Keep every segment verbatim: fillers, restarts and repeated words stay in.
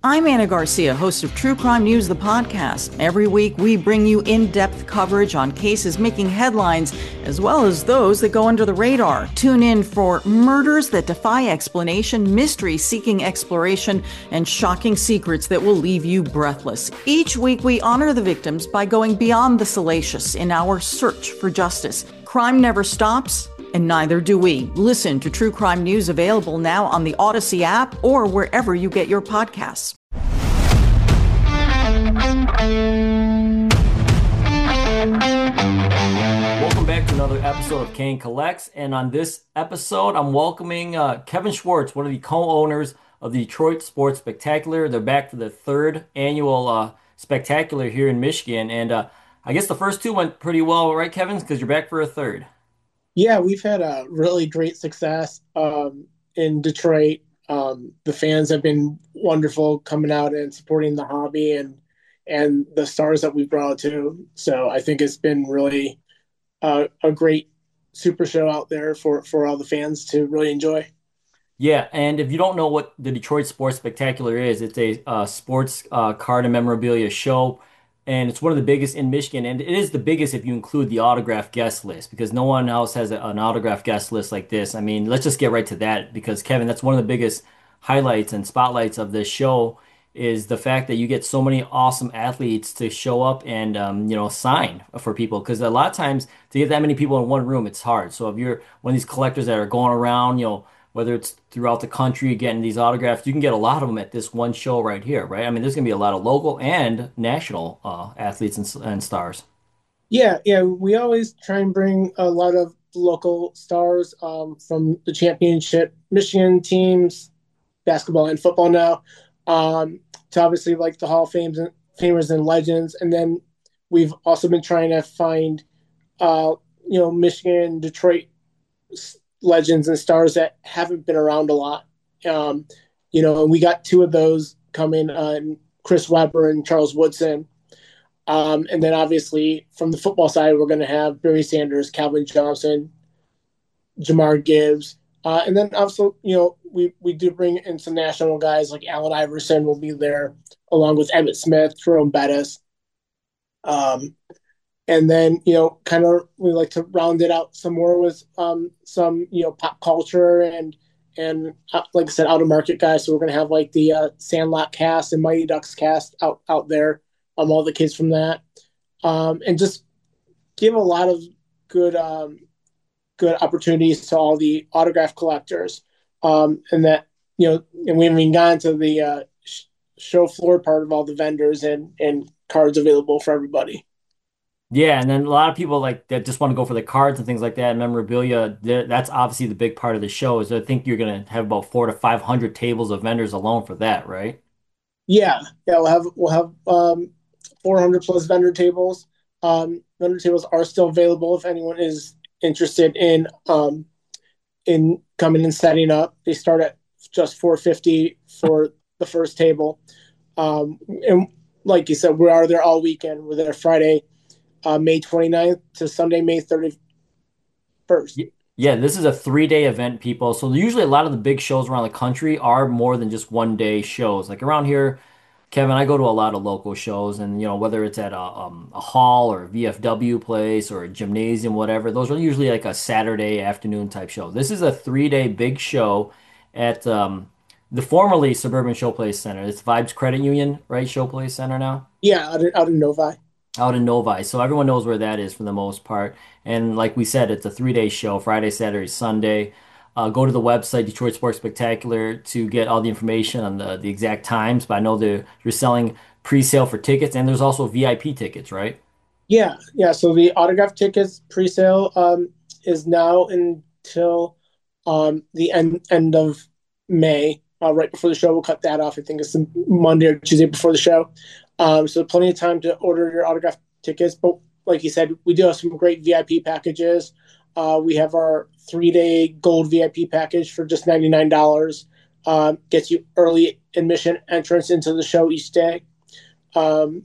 I'm Anna Garcia, host of True Crime News, the podcast. Every week, we bring you in-depth coverage on cases making headlines, as well as those that go under the radar. Tune in for murders that defy explanation, mystery seeking exploration, and shocking secrets that will leave you breathless. Each week, we honor the victims by going beyond the salacious in our search for justice. Crime never stops, and neither do we. Listen to True Crime News, available now on the Odyssey app or wherever you get your podcasts. Welcome back to another episode of Kane Collects, and on this episode, I'm welcoming uh, Kevin Schwartz, one of the co-owners of the Detroit Sports Spectacular. They're back for the third annual uh, spectacular here in Michigan, and uh, I guess the first two went pretty well, right, Kevin? Because you're back for a third. Yeah, we've had a really great success um, in Detroit. Um, the fans have been wonderful coming out and supporting the hobby and and the stars that we've brought to. So I think it's been really uh, a great super show out there for, for all the fans to really enjoy. Yeah, and if you don't know what the Detroit Sports Spectacular is, it's a uh, sports uh, card and memorabilia show, and it's one of the biggest in Michigan, and it is the biggest if you include the autograph guest list, because no one else has a, an autograph guest list like this. I mean, let's just get right to that, because Kevin, that's one of the biggest highlights and spotlights of this show is the fact that you get so many awesome athletes to show up and um, you know sign for people, because a lot of times to get that many people in one room, it's hard. So if you're one of these collectors that are going around, you know, whether it's throughout the country getting these autographs, you can get a lot of them at this one show right here, right? I mean, there's gonna be a lot of local and national uh, athletes and, and stars. Yeah, yeah, we always try and bring a lot of local stars um, from the championship Michigan teams, basketball and football now, um, to obviously like the Hall of Fames and famers and legends. And then we've also been trying to find, uh, you know, Michigan, Detroit legends and stars that haven't been around a lot. Um, you know, and we got two of those coming, uh, Chris Webber and Charles Woodson. Um, and then obviously from the football side, we're going to have Barry Sanders, Calvin Johnson, Jamar Gibbs. Uh, and then also, you know, we, we do bring in some national guys like Allen Iverson will be there, along with Emmitt Smith, Jerome Bettis. Um, and then, you know, kind of we like to round it out some more with um, some, you know, pop culture and, and uh, like I said, out of market guys. So we're going to have like the uh, Sandlot cast and Mighty Ducks cast out, out there, um, all the kids from that. Um, and just give a lot of good um, good opportunities to all the autograph collectors. Um, and that, you know, and we haven't even gotten to the uh, sh- show floor part of all the vendors and, and cards available for everybody. Yeah, and then a lot of people like that just want to go for the cards and things like that, and memorabilia. That's obviously the big part of the show. Is I think you're going to have about four to five hundred tables of vendors alone for that, right? Yeah, yeah, we'll have we'll have um, four hundred plus vendor tables. Um, vendor tables are still available if anyone is interested in um, in coming and setting up. They start at just four hundred fifty dollars for the first table, um, and like you said, we are there all weekend. We're there Friday, Uh, May twenty-ninth to Sunday, May thirty-first. Yeah, this is a three-day event, people. So usually a lot of the big shows around the country are more than just one-day shows. Like around here, Kevin, I go to a lot of local shows, and you know whether it's at a, um, a hall or a V F W place or a gymnasium, whatever. Those are usually like a Saturday afternoon type show. This is a three-day big show at um, the formerly Suburban Showplace Center. It's Vibes Credit Union, right? Showplace Center now. Yeah, out in, out in Novi. Out in Novi. So everyone knows where that is for the most part. And like we said, it's a three-day show, Friday, Saturday, Sunday. Uh, go to the website, Detroit Sports Spectacular, to get all the information on the, the exact times. But I know they're, you're selling pre-sale for tickets, and there's also V I P tickets, right? Yeah, yeah. So the autograph tickets pre-sale um, is now until um, the end end of May, uh, right before the show. We'll cut that off. I think it's Monday or Tuesday before the show. Um, so plenty of time to order your autograph tickets. But like you said, we do have some great V I P packages. Uh, we have our three-day gold V I P package for just ninety-nine dollars. Um, gets you early admission entrance into the show each day. Um,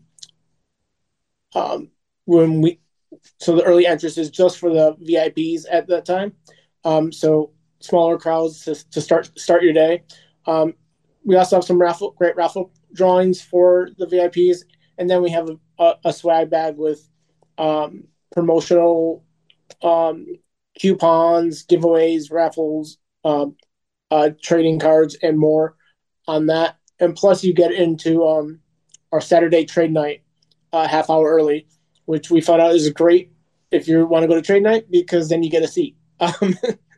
um, when we so the early entrance is just for the V I Ps at that time. Um, so smaller crowds to, to start start your day. Um, we also have some raffle great raffle drawings for the V I Ps, and then we have a, a, a swag bag with um, promotional um, coupons, giveaways, raffles, um, uh, trading cards, and more on that. And plus, you get into um, our Saturday trade night a half hour early, which we found out is great if you want to go to trade night because then you get a seat. Um,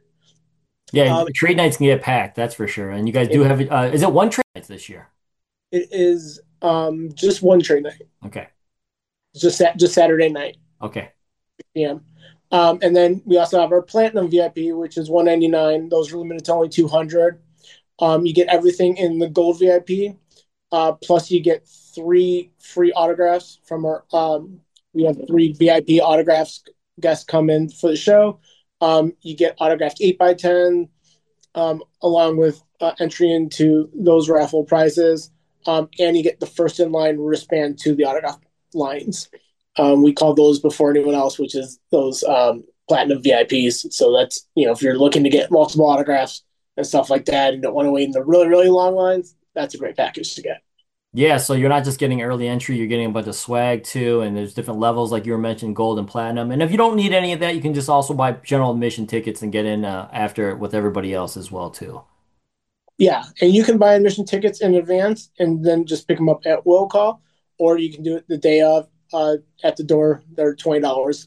Yeah, um, trade nights can get packed, that's for sure. And you guys do it, have it. Uh, is it one trade nights this year? it is um, just one trade night, Okay. just just Saturday night, Okay. p m. Um, and then we also have our Platinum V I P, which is one ninety-nine. Those are limited to only two hundred. Um, you get everything in the Gold V I P. Uh, plus, you get three free autographs from our. Um, we have three V I P autographs. Guests come in for the show. Um, you get autographed eight by ten, um, along with uh, entry into those raffle prizes. Um, and you get the first in line wristband to the autograph lines. Um, we call those before anyone else, which is those um, platinum V I Ps. So that's, you know, if you're looking to get multiple autographs and stuff like that and don't want to wait in the really, really long lines, that's a great package to get. Yeah, so you're not just getting early entry, you're getting a bunch of swag too, and there's different levels like you were mentioning, gold and platinum. And if you don't need any of that, you can just also buy general admission tickets and get in uh, after with everybody else as well too. Yeah, and you can buy admission tickets in advance and then just pick them up at will call, or you can do it the day of uh, at the door. They're twenty dollars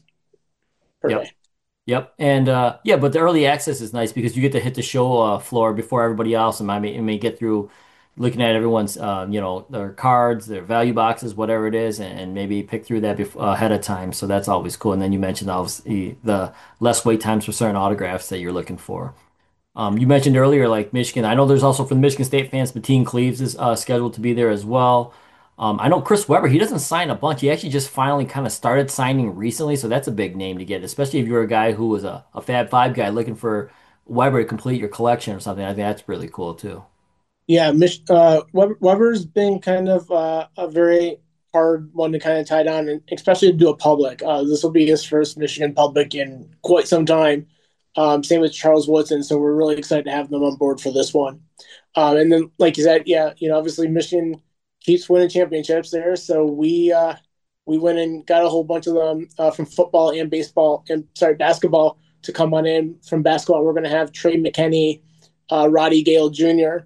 per Yep. day. Yep. And uh yeah, but the early access is nice because you get to hit the show uh, floor before everybody else and I may, may get through looking at everyone's uh, you know, their cards, their value boxes, whatever it is, and, and maybe pick through that bef uh, ahead of time. So that's always cool. And then you mentioned obviously the less wait times for certain autographs that you're looking for. Um, you mentioned earlier, like Michigan. I know there's also for the Michigan State fans, Mateen Cleaves is uh, scheduled to be there as well. Um, I know Chris Webber, he doesn't sign a bunch. He actually just finally kind of started signing recently, so that's a big name to get, especially if you're a guy who was a, a Fab Five guy looking for Webber to complete your collection or something. I think that's really cool too. Yeah, Mich- uh, Weber, Weber's been kind of uh, a very hard one to kind of tie down, and especially to do a public. Uh, this will be his first Michigan public in quite some time. Um, same with Charles Woodson, so we're really excited to have them on board for this one. Um, and then, like you said, yeah, you know, obviously Michigan keeps winning championships there, so we uh, we went and got a whole bunch of them uh, from football and baseball, and sorry, basketball to come on in. From basketball, we're going to have Trey McKinney, uh, Roddy Gale Junior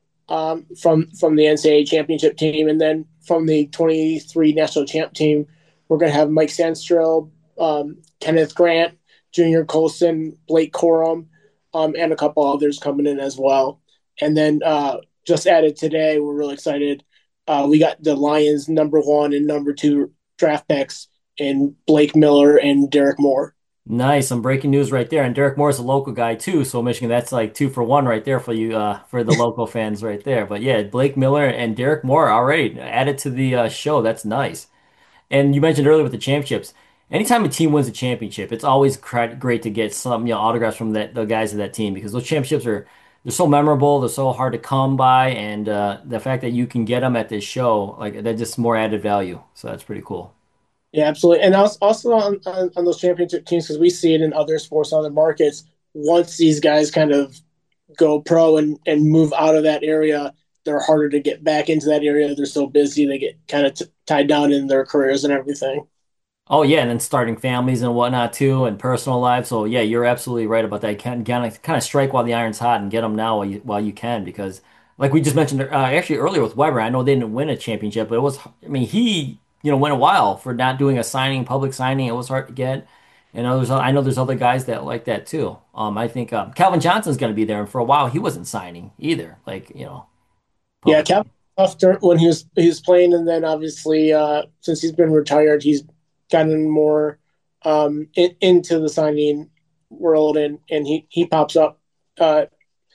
Um, from from the N C double A championship team, and then from the twenty-three national champ team, we're going to have Mike Sandstrill, um, Kenneth Grant, Junior Colson, Blake Corum, um, and a couple others coming in as well. And then uh, just added today, we're really excited. Uh, we got the Lions number one and number two draft picks in Blake Miller and Derek Moore. Nice, some breaking news right there. And Derek Moore's a local guy too, so Michigan, that's like two for one right there for you, uh, for the local fans right there. But yeah, Blake Miller and Derek Moore already added to the uh, show. That's nice. And you mentioned earlier with the championships, anytime a team wins a championship, it's always cra- great to get some, you know, autographs from that the guys of that team because those championships are they're so memorable, they're so hard to come by, and uh, the fact that you can get them at this show, like that, just more added value. So that's pretty cool. Yeah, absolutely. And also, also on, on, on those championship teams, because we see it in other sports, other markets, once these guys kind of go pro and, and move out of that area, they're harder to get back into that area. They're so busy, they get kind of t- tied down in their careers and everything. Oh yeah, and then starting families and whatnot too, and personal lives. So yeah, you're absolutely right about that. You can kind of kind of strike while the iron's hot and get them now while you while you can, because like we just mentioned uh, actually earlier with Weber, I know they didn't win a championship, but it was I mean he you know went a while for not doing a signing, public signing. It was hard to get, and others I know there's other guys that like that too. Um, I think um, Calvin Johnson's going to be there, and for a while he wasn't signing either. Like you know, Yeah, public. Cap after when he was he was playing, and then obviously uh, since he's been retired, he's gotten more um, in, into the signing world, and and he he pops up uh,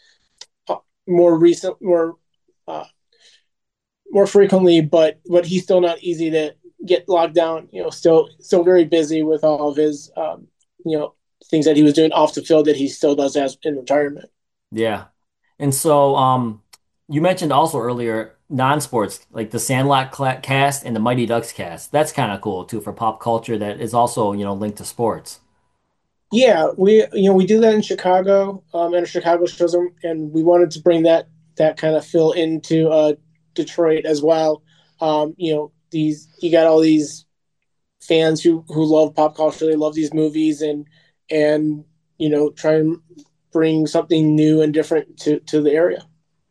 more recent, more uh, more frequently, but but he's still not easy to get locked down. You know, still still very busy with all of his um, you know things that he was doing off the field that he still does as in retirement. Yeah. And so, um, you mentioned also earlier non-sports like the Sandlot cla cast and the Mighty Ducks cast. That's kind of cool too for pop culture that is also, you know, linked to sports. Yeah, we you know we do that in Chicago, um, and Chicago shows them, and we wanted to bring that that kind of fill into uh, Detroit as well. Um, you know, these you got all these fans who who love pop culture. They love these movies and and you know try and bring something new and different to to the area.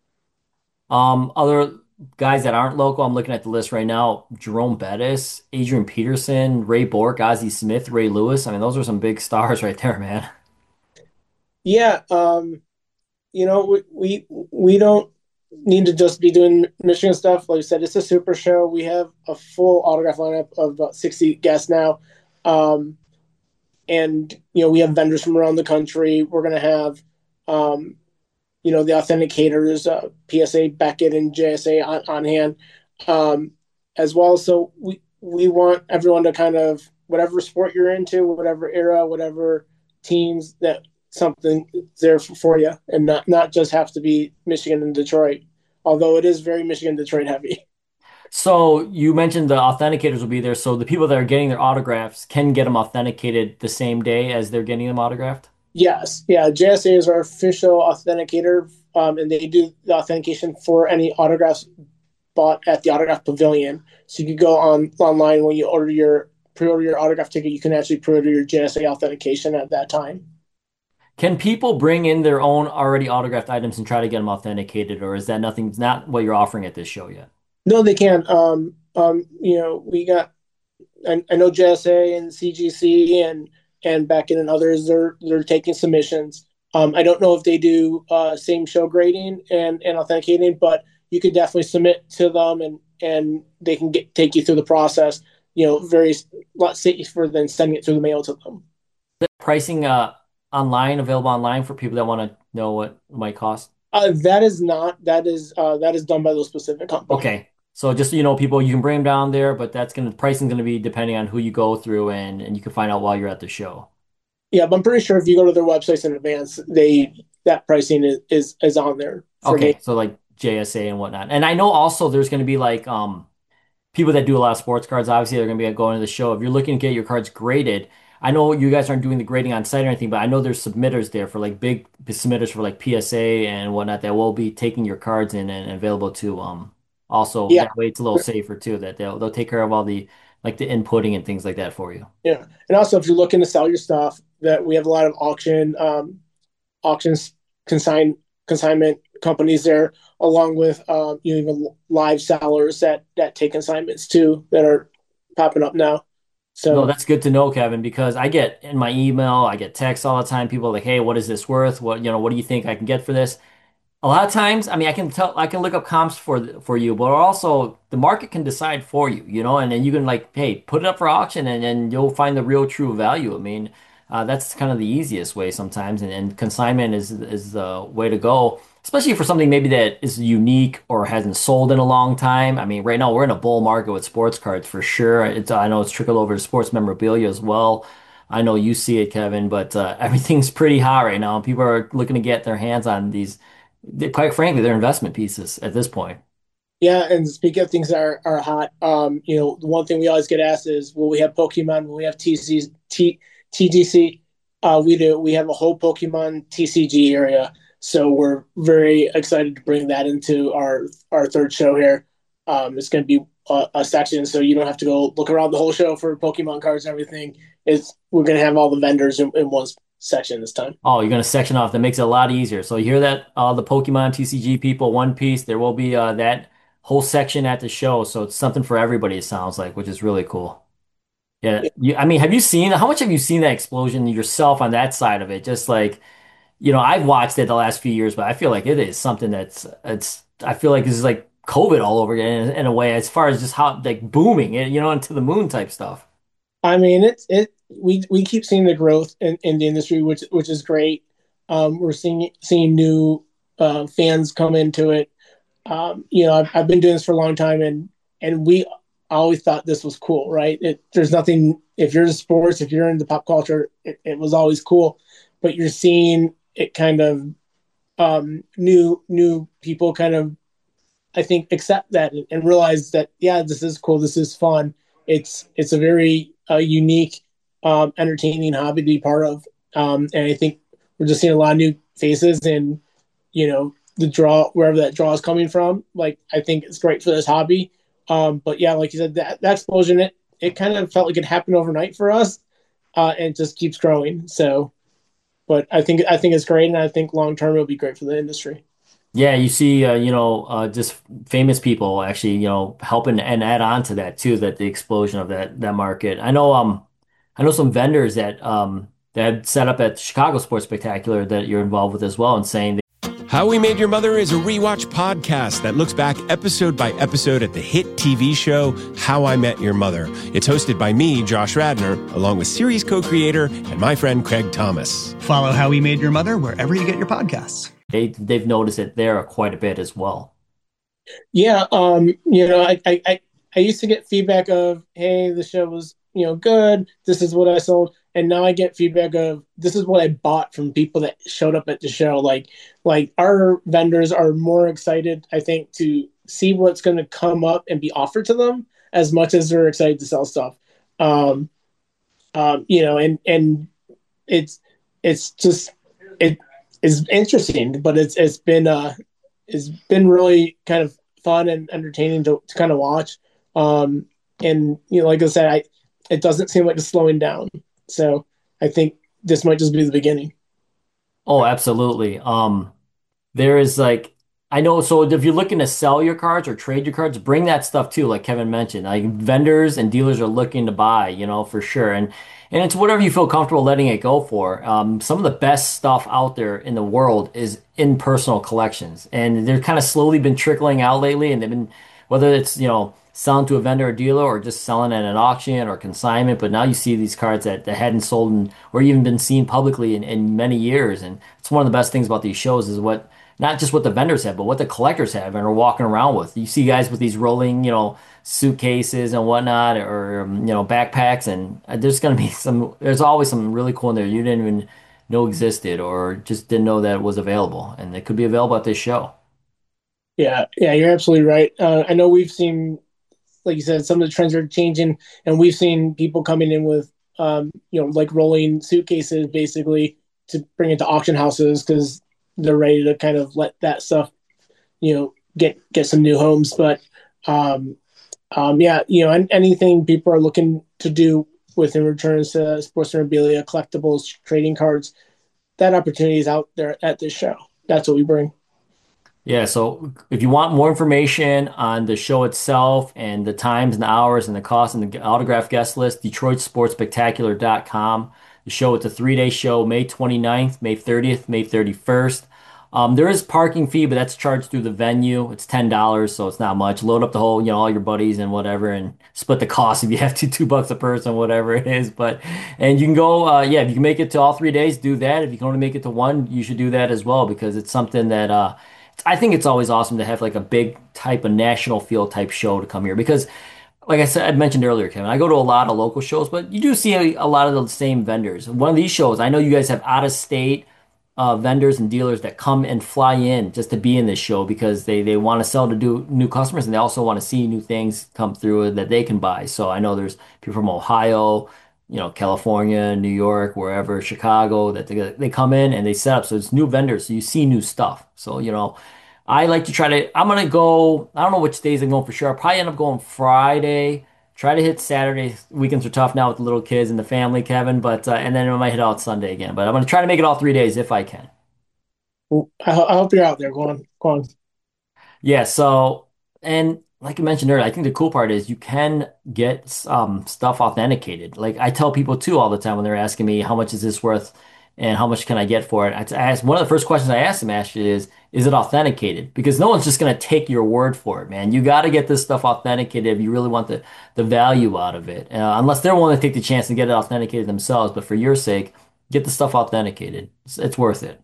Um, other guys that aren't local, I'm looking at the list right now. Jerome Bettis, Adrian Peterson, Ray Bork, Ozzie Smith, Ray Lewis. I mean, those are some big stars right there, man. Yeah, um, you know, we, we we don't need to just be doing Michigan stuff. Like I said, it's a super show. We have a full autograph lineup of about sixty guests now. Um, and, you know, we have vendors from around the country. We're going to have, um, you know, the authenticators, uh, P S A Beckett and J S A on, on hand um, as well. So we, we want everyone to kind of, whatever sport you're into, whatever era, whatever teams, that something there for, for you, and not not just have to be Michigan and Detroit, although it is very Michigan Detroit heavy. So you mentioned the authenticators will be there. So the people that are getting their autographs can get them authenticated the same day as they're getting them autographed? Yes, yeah, J S A is our official authenticator, um, and they do the authentication for any autographs bought at the Autograph Pavilion. So you can go on online when you order your pre-order your autograph ticket. You can actually pre-order your J S A authentication at that time. Can people bring in their own already autographed items and try to get them authenticated, or is that nothing, not what you're offering at this show yet? No, they can. Um, um, you know, we got. I, I know J S A and C G C and and Beckett and others. They're they're taking submissions. Um, I don't know if they do uh, same show grading and and authenticating, but you could definitely submit to them and and they can get take you through the process. You know, very lot safer than sending it through the mail to them. Pricing uh online, available online for people that want to know what it might cost? Uh, that is not that is uh, that is done by those specific companies. Okay. So just so you know, people, you can bring them down there, but that's gonna pricing gonna be depending on who you go through and and you can find out while you're at the show. Yeah, but I'm pretty sure if you go to their websites in advance, they that pricing is is, is on there for Okay, me. so like J S A and whatnot. And I know also there's gonna be like um people that do a lot of sports cards, obviously they're going to be going to the show. If you're looking to get your cards graded, I know you guys aren't doing the grading on site or anything, but I know there's submitters there for like big submitters for like P S A and whatnot that will be taking your cards in and available to um also Yeah, that way it's a little safer too that they'll they'll take care of all the like the inputting and things like that for you. yeah, and also if you're looking to sell your stuff, that we have a lot of auction um, auctions consign consignment companies there, along with um, you know even live sellers that that take consignments too that are popping up now. No, So that's good to know, Kevin, because I get in my email, I get texts all the time. People are like, "Hey, what is this worth? What, you know, what do you think I can get for this?" A lot of times, I mean, I can tell, I can look up comps for for you, but also the market can decide for you, you know, and then you can like, hey, put it up for auction, and then you'll find the real true value. I mean, uh, that's kind of the easiest way sometimes, and, and consignment is is the way to go, especially for something maybe that is unique or hasn't sold in a long time. I mean, right now we're in a bull market with sports cards for sure. It's I know it's trickled over to sports memorabilia as well. I know you see it, Kevin, but uh, everything's pretty hot right now. People are looking to get their hands on these they, quite frankly, they're investment pieces at this point. yeah, and speaking of things that are, are hot, um, you know the one thing we always get asked is, will we have Pokemon? Will we have T C T T G C? Uh, we do. We have a whole Pokemon T C G area, so we're very excited to bring that into our our third show here. Um, it's going to be a, a section, so you don't have to go look around the whole show for Pokemon cards and everything. It's we're going to have all the vendors in, in one section this time. Oh, you're going to section off. That makes it a lot easier. So you hear that? All the Pokemon T C G people, One Piece, there will be uh, that whole section at the show. So it's something for everybody, it sounds like, which is really cool. Yeah. You, I mean, have you seen, how much have you seen that explosion yourself on that side of it? Just like, you know, I've watched it the last few years, but I feel like it is something that's, it's, I feel like this is like COVID all over again in, in a way, as far as just how, like, booming, you know, into the moon type stuff. I mean, it's it. We we keep seeing the growth in, in the industry, which which is great. Um, we're seeing seeing new uh, fans come into it. Um, you know, I've, I've been doing this for a long time, and and we always thought this was cool, right? It, there's nothing if you're in sports, if you're into pop culture, it, it was always cool. But you're seeing it kind of um, new new people kind of I think accept that and, and realize that yeah, this is cool, this is fun. It's it's a very uh, unique, um, entertaining hobby to be part of, um, and I think we're just seeing a lot of new faces, and you know the draw, wherever that draw is coming from. Like, I think it's great for this hobby. Um, but yeah, like you said, that, that explosion, it, it kind of felt like it happened overnight for us, uh, and it just keeps growing. So, but I think, I think it's great. And I think long term it'll be great for the industry. Yeah, you see, uh, you know, uh, just famous people actually, you know, helping and add on to that too, that the explosion of that that market. I know, um, I know some vendors that um that had set up at Chicago Sports Spectacular that you're involved with as well, and saying How We Made Your Mother is a rewatch podcast that looks back episode by episode at the hit T V show How I Met Your Mother. It's hosted by me, Josh Radnor, along with series co-creator and my friend Craig Thomas. Follow How We Made Your Mother wherever you get your podcasts. they they've noticed it there quite a bit as well. Yeah, um, you know, I, I, I, I used to get feedback of, hey, the show was, you know, good. This is what I sold. And now I get feedback of, this is what I bought from people that showed up at the show. Like, like our vendors are more excited, I think, to see what's going to come up and be offered to them as much as they're excited to sell stuff. Um, um, you know, and, and it's, it's just, it is interesting, but it's, it's been, uh, it's been really kind of fun and entertaining to, to kind of watch. Um, and, you know, like I said, I, it doesn't seem like it's slowing down. So I think this might just be the beginning. Oh, absolutely. Um, there is like I know, so if you're looking to sell your cards or trade your cards, bring that stuff too, like Kevin mentioned. Like vendors and dealers are looking to buy, you know, for sure. And and it's whatever you feel comfortable letting it go for. Um, some of the best stuff out there in the world is in personal collections. And they're kind of slowly been trickling out lately, and they've been whether it's, you know, selling to a vendor or dealer or just selling at an auction or consignment. But now you see these cards that, that hadn't sold in, or even been seen publicly in, in many years. And it's one of the best things about these shows is what not just what the vendors have, but what the collectors have and are walking around with. You see guys with these rolling, you know, suitcases and whatnot, or um, you know, backpacks, and uh, there's gonna be some. There's always something really cool in there you didn't even know existed, or just didn't know that it was available, and it could be available at this show. Yeah, yeah, you're absolutely right. Uh, I know we've seen, like you said, some of the trends are changing, and we've seen people coming in with, um, you know, like rolling suitcases basically to bring it to auction houses because they're ready to kind of let that stuff, you know, get get some new homes. But um, um, yeah, you know, anything people are looking to do within returns to sports memorabilia, collectibles, trading cards, that opportunity is out there at this show. That's what we bring. Yeah, so if you want more information on the show itself and the times and the hours and the cost and the autograph guest list, detroit sports spectacular dot com. The show, it's a three-day show, May twenty-ninth, May thirtieth, May thirty-first. Um, there is parking fee, but that's charged through the venue. It's ten dollars, so it's not much. Load up the whole, you know, all your buddies and whatever, and split the cost if you have to, two bucks a person, whatever it is. But and you can go, uh, yeah, if you can make it to all three days, do that. If you can only make it to one, you should do that as well because it's something that uh, I think it's always awesome to have like a big type of national field type show to come here because like I said, I mentioned earlier, Kevin, I go to a lot of local shows, but you do see a, a lot of the same vendors. One of these shows, I know you guys have out of state uh, vendors and dealers that come and fly in just to be in this show because they, they want to sell to do new customers and they also want to see new things come through that they can buy. So I know there's people from Ohio, you know, California, New York, wherever, Chicago, that they, they come in and they set up. So it's new vendors, so you see new stuff. So, you know, I like to try to, I'm going to go, I don't know which days I'm going for sure. I'll probably end up going Friday, try to hit Saturday. Weekends are tough now with the little kids and the family, Kevin, but, uh, and then I might hit out Sunday again. But I'm going to try to make it all three days if I can. Well, I, I hope you're out there. Go on, go on. Yeah, so, and like I mentioned earlier, I think the cool part is you can get um, stuff authenticated. Like I tell people too all the time when they're asking me, how much is this worth and how much can I get for it? I I ask, one of the first questions I ask them actually is, is it authenticated? Because no one's just going to take your word for it, man. You got to get this stuff authenticated if you really want the, the value out of it. Uh, unless they're willing to take the chance and get it authenticated themselves. But for your sake, get the stuff authenticated. It's, it's worth it.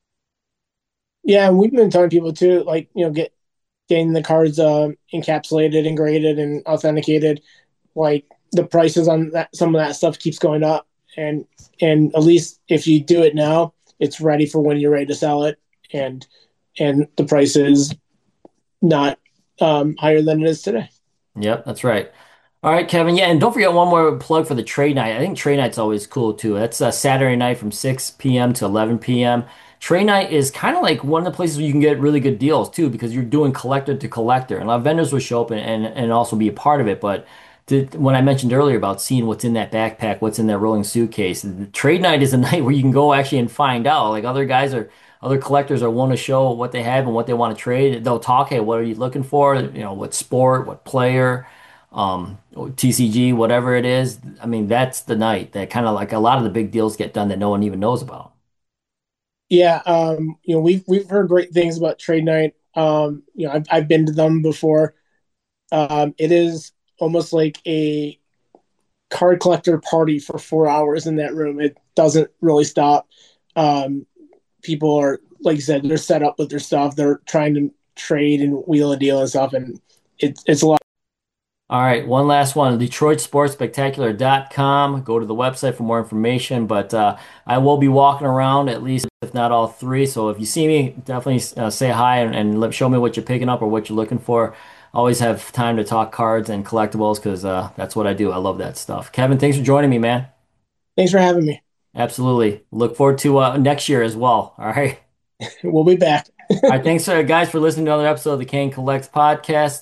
Yeah, and we've been telling people too, like, you know, get getting the cards uh, encapsulated and graded and authenticated. Like the prices on that, some of that stuff keeps going up, and and at least if you do it now, it's ready for when you're ready to sell it, and and the price is not um, higher than it is today. Yep, that's right. All right, Kevin. Yeah, and don't forget one more plug for the trade night. I think trade night's always cool too. That's uh, Saturday night from six p m to eleven p m trade night is kind of like one of the places where you can get really good deals too, because you're doing collector to collector, and a lot of vendors will show up and, and, and also be a part of it. But to, when I mentioned earlier about seeing what's in that backpack, what's in that rolling suitcase, the trade night is a night where you can go actually and find out. Like other guys are, other collectors are want to show what they have and what they want to trade. They'll talk, hey, what are you looking for? You know, what sport, what player, um, T C G, whatever it is. I mean, that's the night that kind of like a lot of the big deals get done that no one even knows about. Yeah, um, you know, we've we've heard great things about trade night. Um, you know, I've I've been to them before. Um, it is almost like a card collector party for four hours in that room. It doesn't really stop. Um, people are, like you said, they're set up with their stuff. They're trying to trade and wheel a deal and stuff, and it's it's a lot. All right, one last one, Detroit Sports Spectacular dot com. Go to the website for more information, but uh, I will be walking around at least, if not all three. So if you see me, definitely uh, say hi and, and let, show me what you're picking up or what you're looking for. Always have time to talk cards and collectibles because uh, that's what I do. I love that stuff. Kevin, thanks for joining me, man. Thanks for having me. Absolutely. Look forward to uh, next year as well. All right. We'll be back. All right. Thanks, uh, guys, for listening to another episode of the Kane Collects podcast.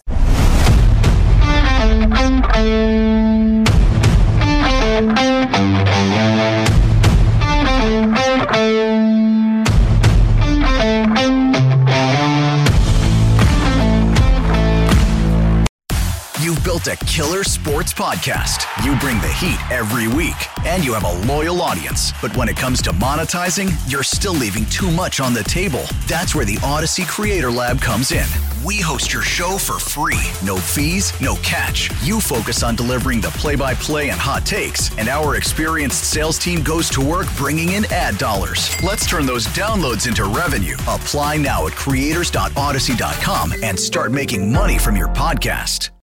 You've built a killer sports podcast. You bring the heat every week, and you have a loyal audience. But when it comes to monetizing, you're still leaving too much on the table. That's where the Odyssey Creator Lab comes in. We host your show for free. No fees, no catch. You focus on delivering the play-by-play and hot takes, and our experienced sales team goes to work bringing in ad dollars. Let's turn those downloads into revenue. Apply now at creators dot odyssey dot com and start making money from your podcast.